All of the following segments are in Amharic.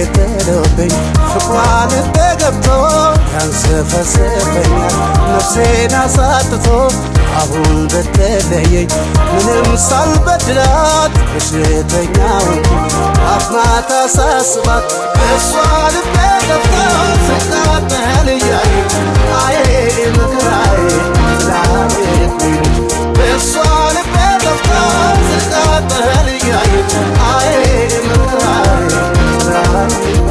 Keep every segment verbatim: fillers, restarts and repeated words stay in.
ጥሎብኝ ፍቅሯን በገብቶ ያንሰፈሰፈኛል ነፍሴን አሳጥቶ አሁን በተለየኝ ምንም ሳልበድላት በሽተኛው አፍማታ ሳስባት እሷ ልቤ ገብቶ ስቃጠል እያየች አዬ መከራዬ ዛሬ እሷ ልቤ ገብቶ ስቃጠል እያየች አዬ መከራዬ ዛሬ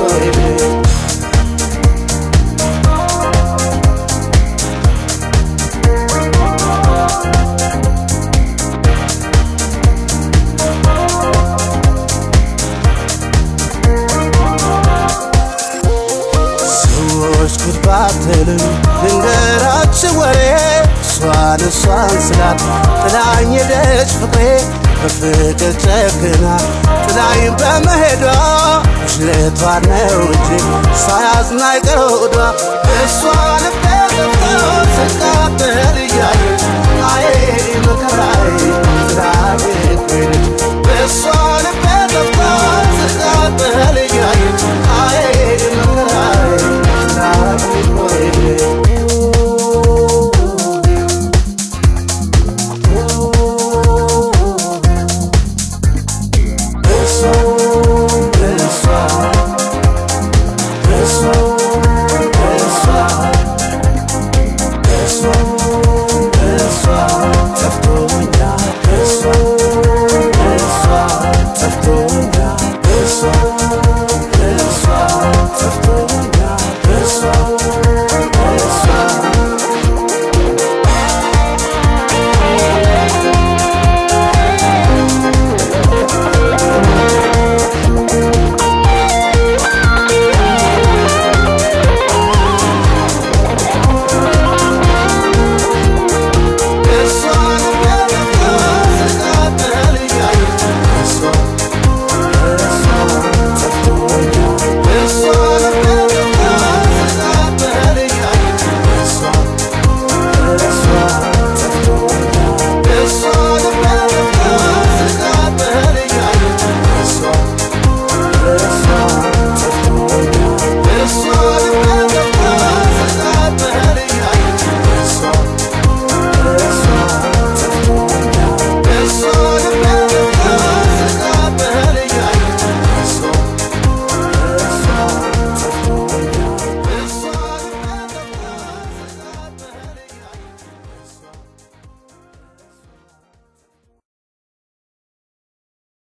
ባትልኝ ልንገራች ወሬ እሷን እሷን ስላት ጥላኝ ሄደች ፍቅሬ በፍቅር ጨክና ጥላኝ በመሄዷ ውሸቷን ነው እንጂ ሳያዝን አይቀሯ እሷ ልቤ ገብቶ ስቃጠል እያየች አዬ መከራዬ ዛሬ እሷ